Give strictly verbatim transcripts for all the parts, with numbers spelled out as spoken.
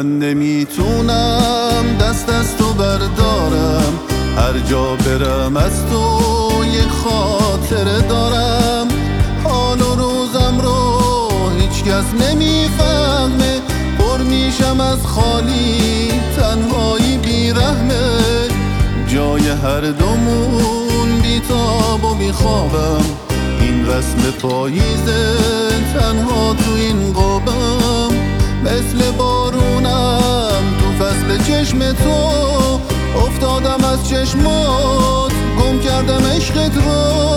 من نمیتونم دست از تو بردارم، هر جا برم از تو یک خاطره دارم. حال و روزم رو هیچ کس نمیفهمه، پر میشم از خالی تنهایی بیرحمه. جای هر دومون بیتاب و بیخوابم، این رسم پاییزه تنها تو این قابم. مثل بارونم تو فصل چشم تو، افتادم از چشمات گم کردم عشقت رو.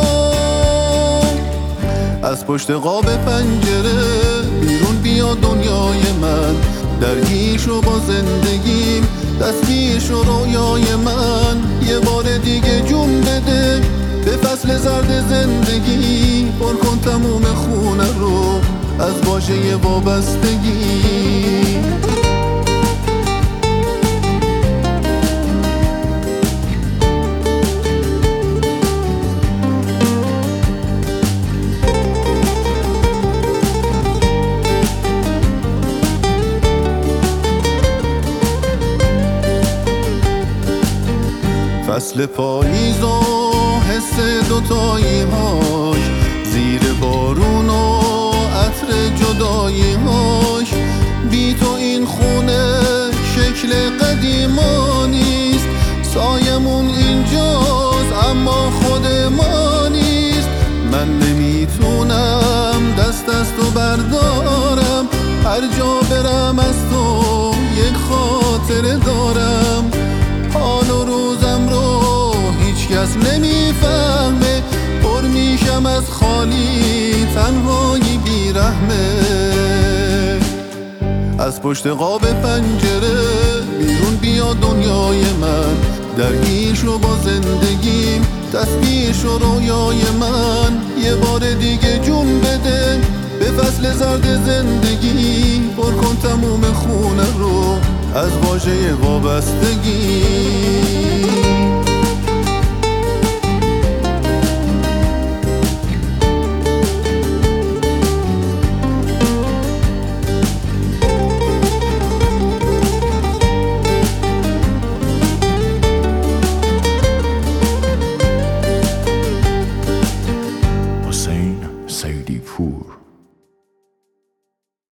از پشت قاب پنجره بیرون بیا دنیای من، درگیر شو با زندگیم، دستگیر شو رویای من. یه بار دیگه جون بده به فصل زرد زندگی، پر کن تموم خونه رو از واژه وابستگی. فصل پاییز و حس دوتایی هاش، زیر بارون و عطر جدایی هاش. بی تو این خونه شکل قدیما نیست، سایمون اینجاست اما خود ما نیست. من نمیتونم دست از تو بردارم، هر جا برم از تو یک خاطره دارم. حال و روزم رو هیچ کس نمیفهمه، پر میشم از خالی تنهایی بیرحمه. از پشت قاب پنجره بیرون بیا دنیای من، درگیر شو با زندگیم، تصویر شو رویای من. یه بار دیگه جون بده به فصل زرد زندگی، پر کن تموم خونه رو از واژه وابستگی. حسین سیدی پور.